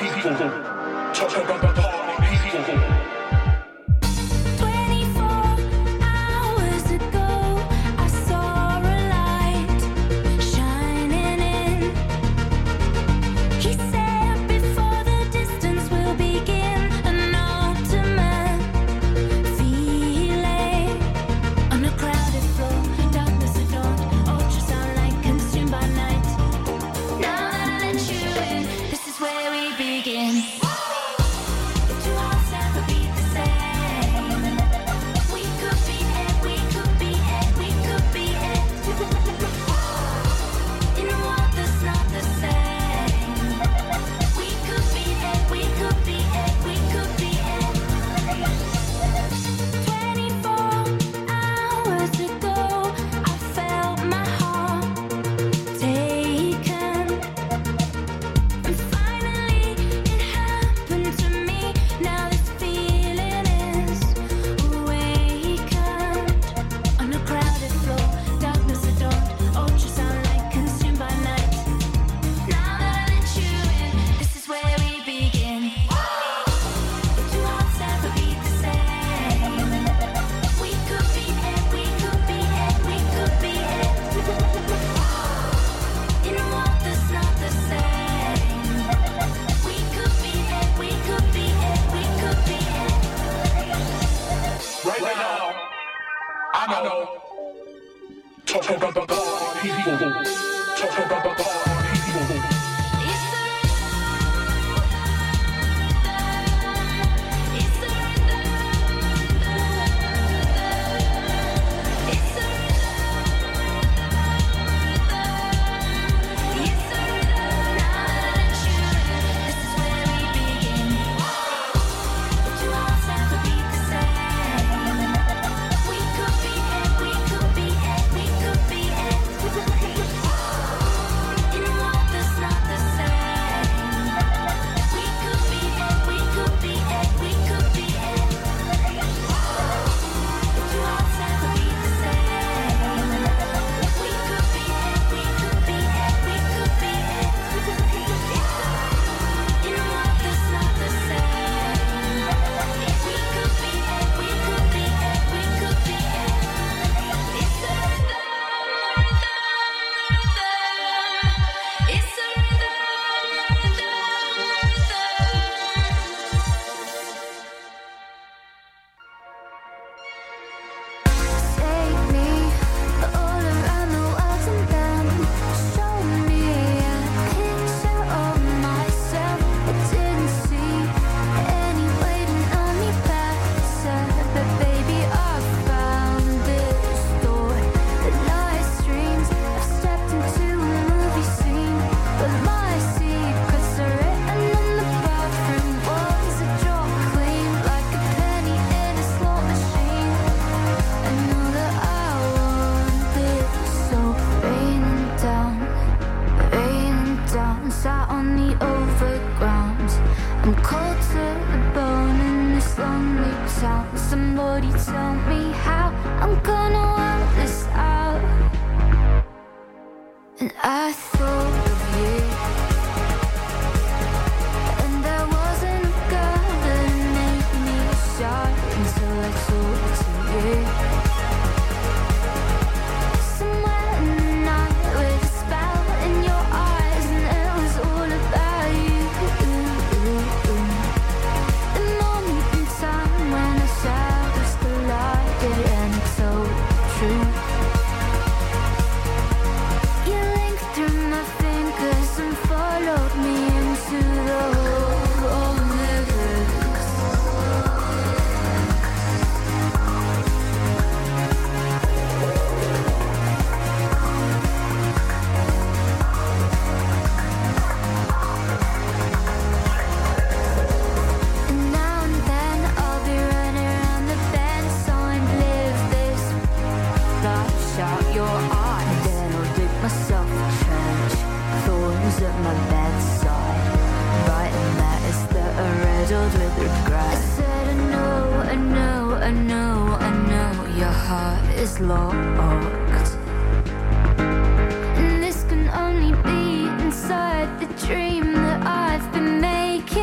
And this can only be inside the dream that I've been making.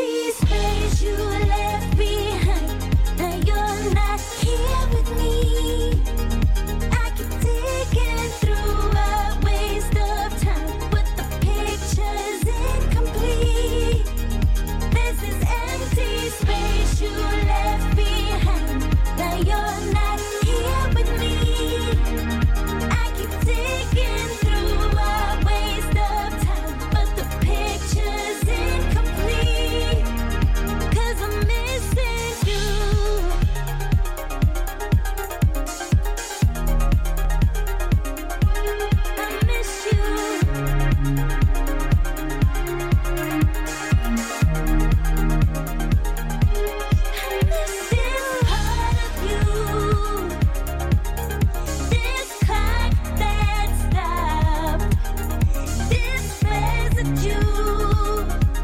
empty space you left behind. Now you're not here with me. I keep digging through a waste of time, but the picture's incomplete. This is empty space you left behind. Now you're not here with me. I keep digging through a waste of time, but the picture's incomplete. 'Cause I'm missing you. I miss you. I miss this part of you. This clock that stopped. This residue.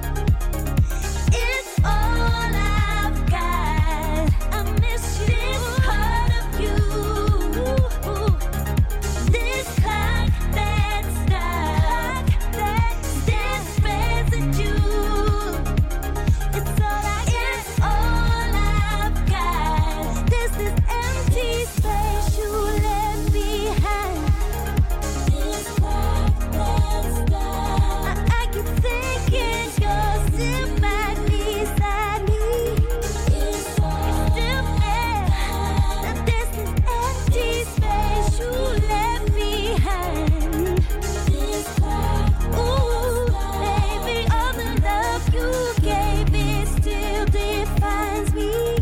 It's all I've got. I miss you. This part of you. This clock that stopped. This residue. It's all I've got. This is empty space you left behind. This clock that stopped. I keep thinking you're still by beside me. It's still there. Now this is empty space you left behind. This clock. Ooh, baby, all the love you gave, it still defines me.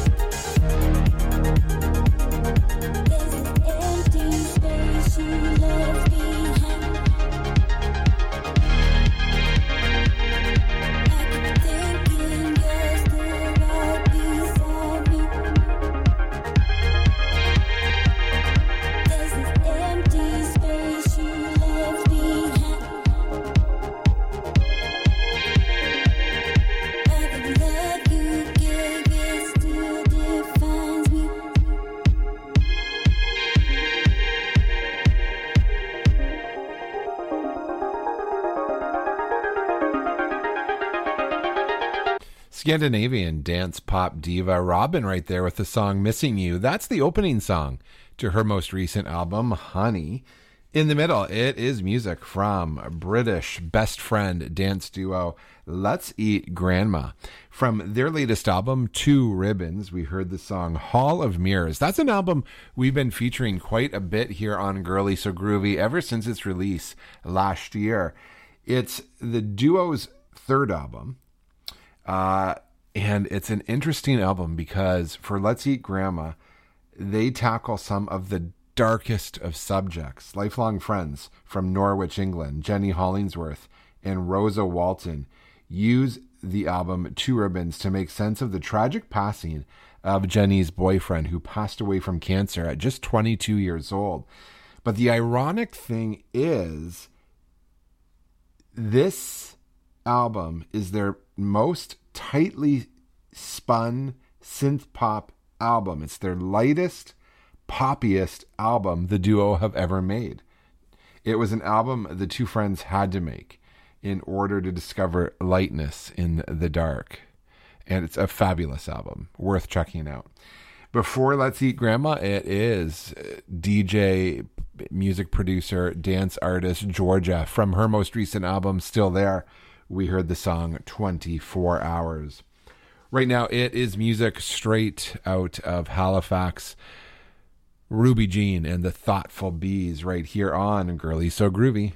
This is empty space you left behind. I keep thinking you're still right beside me. This is empty space you left behind. All the love you gave, it still defines me. Scandinavian dance pop diva Robin right there with the song Missing You. That's the opening song to her most recent album, Honey. In the middle, it is music from British best friend dance duo Let's Eat Grandma. From their latest album, Two Ribbons, we heard the song Hall of Mirrors. That's an album we've been featuring quite a bit here on Girly So Groovy ever since its release last year. It's the duo's third album. And it's an interesting album because for Let's Eat Grandma, they tackle some of the darkest of subjects. Lifelong friends from Norwich, England, Jenny Hollingsworth and Rosa Walton use the album Two Ribbons to make sense of the tragic passing of Jenny's boyfriend, who passed away from cancer at just 22 years old. But the ironic thing is, this album is their most tightly spun synth pop album. It's their lightest, poppiest album the duo have ever made. It was an album the two friends had to make in order to discover lightness in the dark. And it's a fabulous album, worth checking out. Before Let's Eat Grandma, it is DJ, music producer, dance artist Georgia. From her most recent album, Still There, we heard the song 24 Hours. Right now, it is music straight out of Halifax. Ruby Jean and the Thoughtful Bees right here on Girly So Groovy.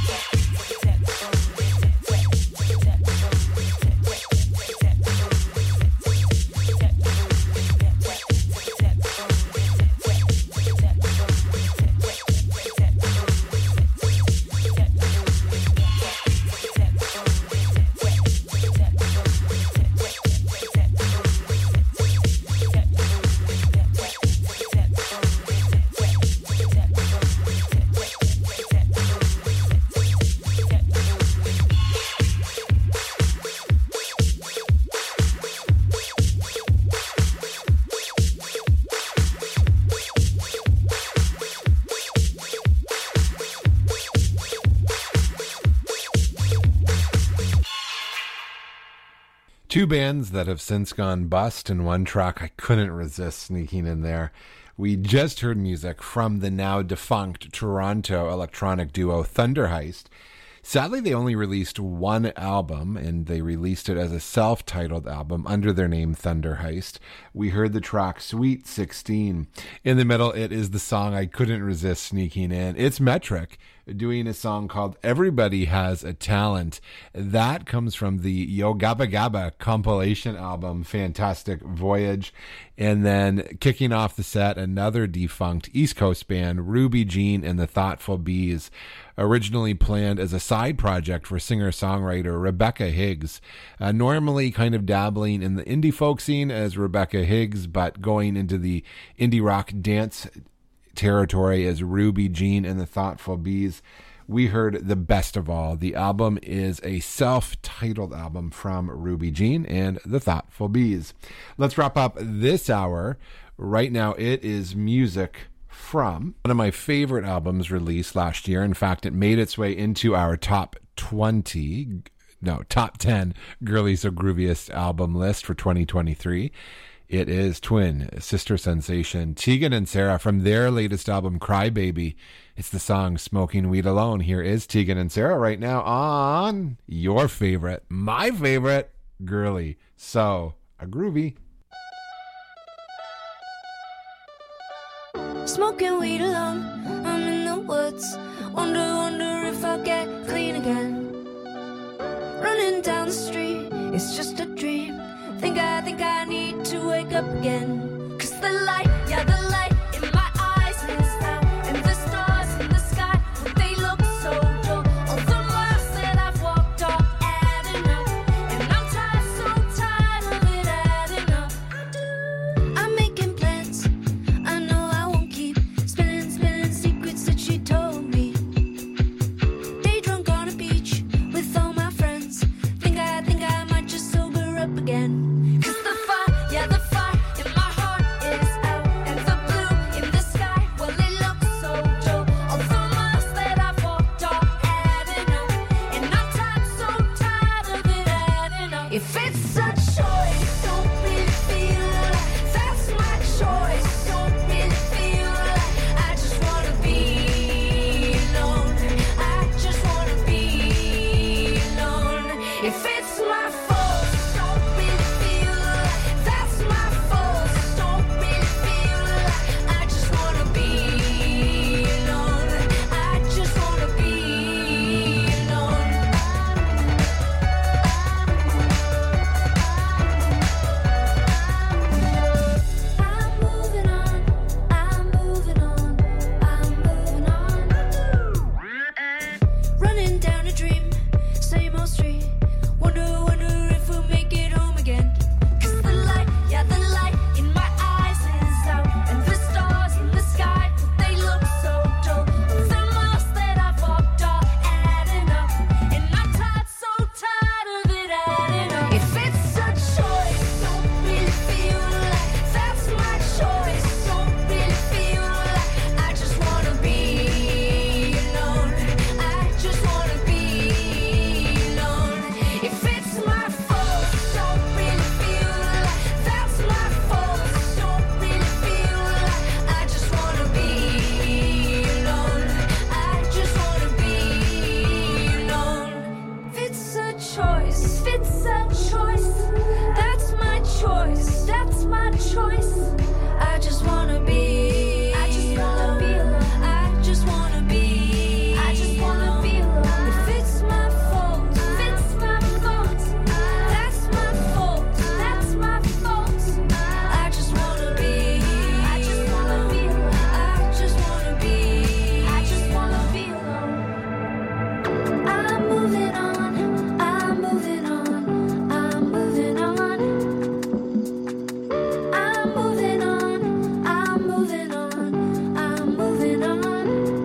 Two bands that have since gone bust, and one track I couldn't resist sneaking in there. We just heard music from the now defunct Toronto electronic duo Thunder Heist. Sadly, they only released one album, and they released it as a self-titled album under their name Thunder Heist. We heard the track Sweet 16. In the middle, it is the song I couldn't resist sneaking in. It's Metric doing a song called Everybody Has a Talent. That comes from the Yo Gabba Gabba compilation album, Fantastic Voyage. And then kicking off the set, another defunct East Coast band, Ruby Jean and the Thoughtful Bees, originally planned as a side project for singer-songwriter Rebecca Higgs. Normally kind of dabbling in the indie folk scene as Rebecca Higgs, but going into the indie rock dance territory as Ruby Jean and the Thoughtful Bees. We heard The Best of All. The album is a self-titled album from Ruby Jean and the Thoughtful Bees. Let's wrap up this hour. Right now, it is music from one of my favorite albums released last year. In fact, it made its way into our top 10 Girly So Grooviest album list for 2023. It is twin sister sensation Tegan and Sara from their latest album, Cry Baby. It's the song Smoking Weed Alone. Here is Tegan and Sara right now on your favorite, my favorite, Girly So Groovy. Smoking weed alone, I'm in the woods. Wonder if I'll get clean again. Running down the street, it's just a dream. Think I need to wake up again. 'Cause the light, yeah, the light in my eyes is out, and the stars in the sky, they look so dull. All the miles that I've walked are adding up, and I'm tired, so tired of it adding up. I'm making plans, I know I won't keep spinning secrets that she told me. Day drunk on a beach with all my friends. Think I might just sober up again. 'Cause the fire, yeah, the fire in my heart is out, and the blue in the sky, well, it looks so dull. All the miles that I've walked are adding up, and I'm tired, so tired of it adding up. If it's a choice, don't really feel like that's my choice. Don't really feel like I just wanna be alone. I just wanna be alone. If it's my fault, don't really feel like that's my fault. Don't really feel like I just wanna be alone. I just wanna be alone. I'm moving on, I'm moving on, I'm moving on. Running down a dream, same old street. Wonder if we'll make it home again. 'Cause the light, yeah, the light in my eyes is out, and the stars in the sky, they look so dull. The miles that I've walked are adding up, and I'm tired, so tired of it adding up. If it's a choice, don't really feel like that's my choice. Don't really feel like I just wanna be alone. I just wanna be alone. If it's my fault, don't really feel like that's my fault. Don't really feel like I just wanna be alone. I just wanna be alone. If it's a choice, that's my choice. That's my choice. I just wanna be. I just wanna be alone. I just wanna be. I just wanna be alone. If it's my fault, that's my fault. That's my fault. That's my fault. I just wanna be. I just wanna be alone. I just wanna be. I just wanna be alone. I'm moving on. I'm moving on. I'm moving on. I'm moving on. I'm moving on. I'm moving on.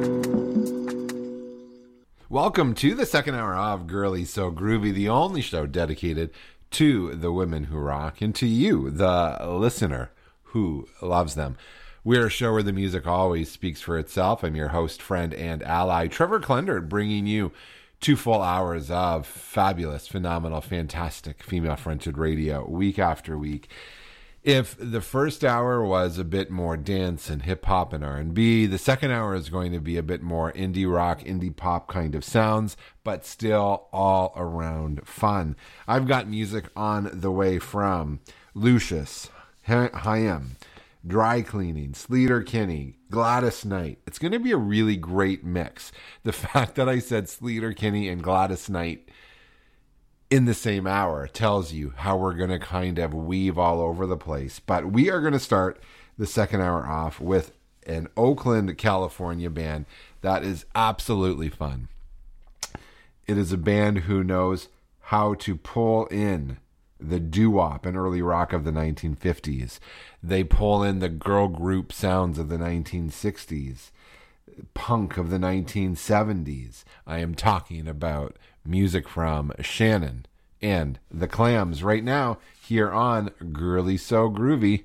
Welcome to the second hour of Girly So Groovy, the only show dedicated to the women who rock and to you, the listener who loves them. We're a show where the music always speaks for itself. I'm your host, friend, and ally, Trevor Klendert, bringing you 2 full hours of fabulous, phenomenal, fantastic female-fronted radio week after week. If the first hour was a bit more dance and hip-hop and R&B, the second hour is going to be a bit more indie rock, indie pop kind of sounds, but still all around fun. I've got music on the way from Lucius, Haim, Dry Cleaning, Sleater Kinney, Gladys Knight. It's going to be a really great mix. The fact that I said Sleater Kinney and Gladys Knight in the same hour tells you how we're going to kind of weave all over the place. But we are going to start the second hour off with an Oakland, California band that is absolutely fun. It is a band who knows how to pull in the doo-wop and early rock of the 1950s. They pull in the girl group sounds of the 1960s, punk of the 1970s. I am talking about music from Shannon and the Clams right now here on Girly So Groovy.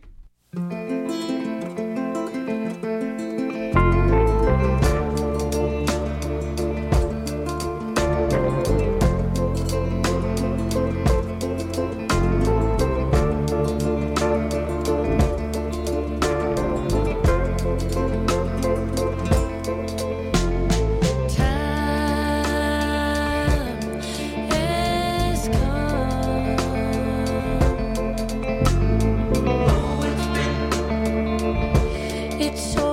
It's so